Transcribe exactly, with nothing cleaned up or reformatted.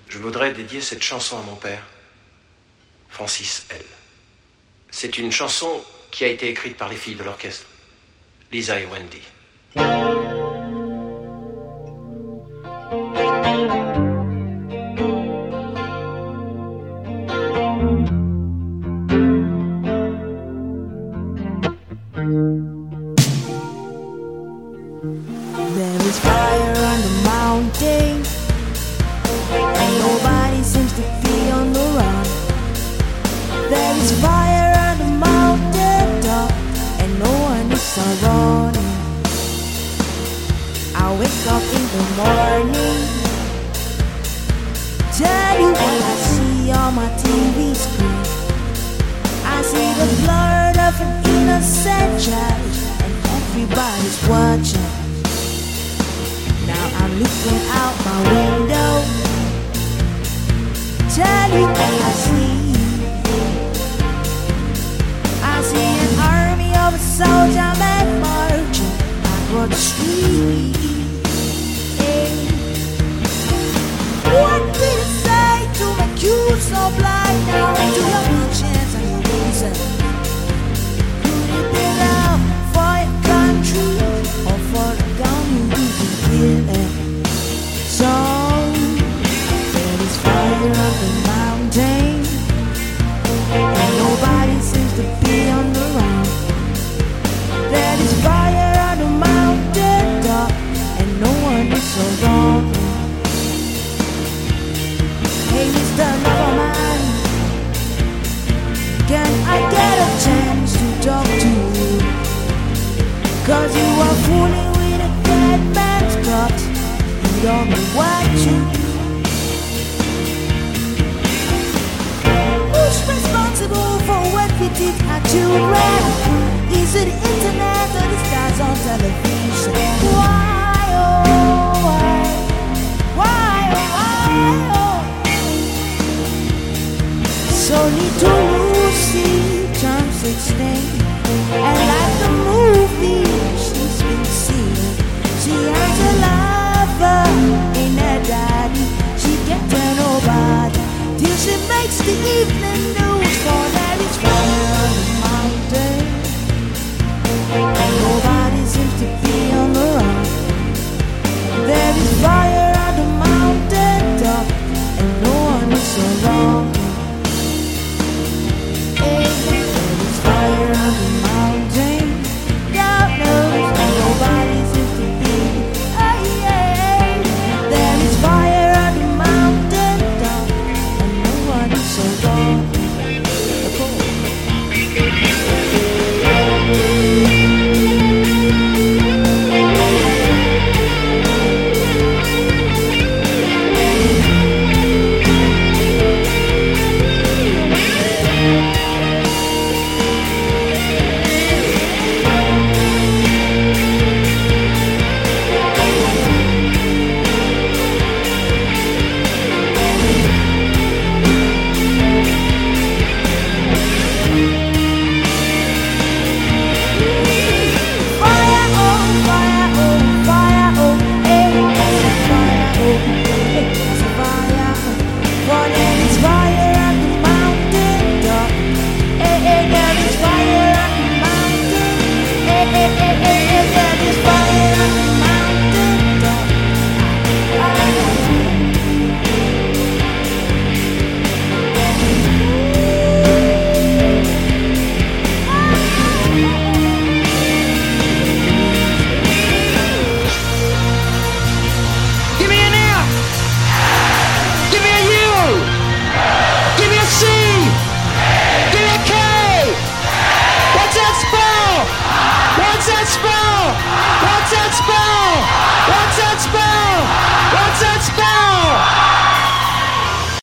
je voudrais dédier cette chanson à mon père, Francis L. C'est une chanson qui a été écrite par les filles de l'orchestre, Lisa et Wendy. There is fire on the mountain, and nobody seems to be on the run. There is fire on the mountain top, and no one is running. I wake up in the morning, tell you what I see on my T V screen. I see the blood of an innocent child, and everybody's watching. Now I'm looking out my window, tell you what I see. I see an army of soldiers men marching across the street. Hey. What did it say to make you so blind now to your conscience and your reason? Could it be love for your country or for the gun you can kill it? So there is fire on the mountain, and nobody seems to be on the run. There is fire on the mountain top, and no one is so wrong. Hey, Mister Loverman, can I get a chance to talk to you? Cause you are fooling with a dead man's cut. You don't know what you do. Who's responsible for what we did at children? Is it the internet or the stars on television? Why, oh, why? Why, oh, why, oh? So need to Lucy, turn sixteen, and like the movie she's been seeing, she has a lover in her daddy. She can't tell nobody till she makes the evening news.